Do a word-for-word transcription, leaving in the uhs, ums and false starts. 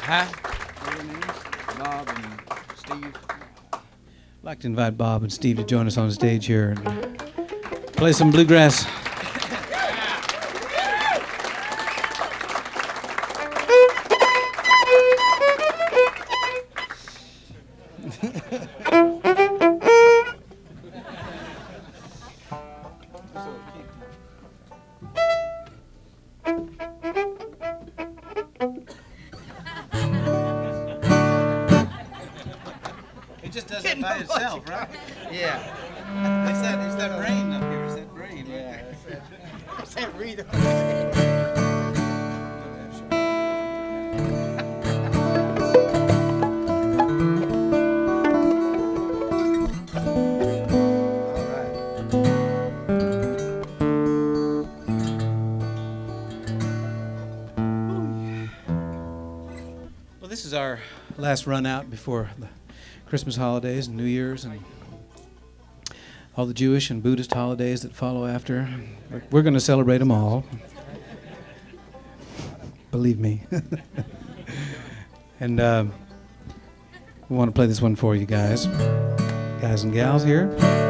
Huh? What are your names? Bob and Steve. I'd like to invite Bob and Steve to join us on stage here and play some bluegrass. It just does it by itself, right? Yeah. It's that, it's that brain up here. It's that brain. Yeah. It's that reader. Well, this is our last run out before the Christmas holidays and New Year's and all the Jewish and Buddhist holidays that follow after. We're going to celebrate them all. Believe me. And uh, we want to play this one for you guys. Guys and gals here.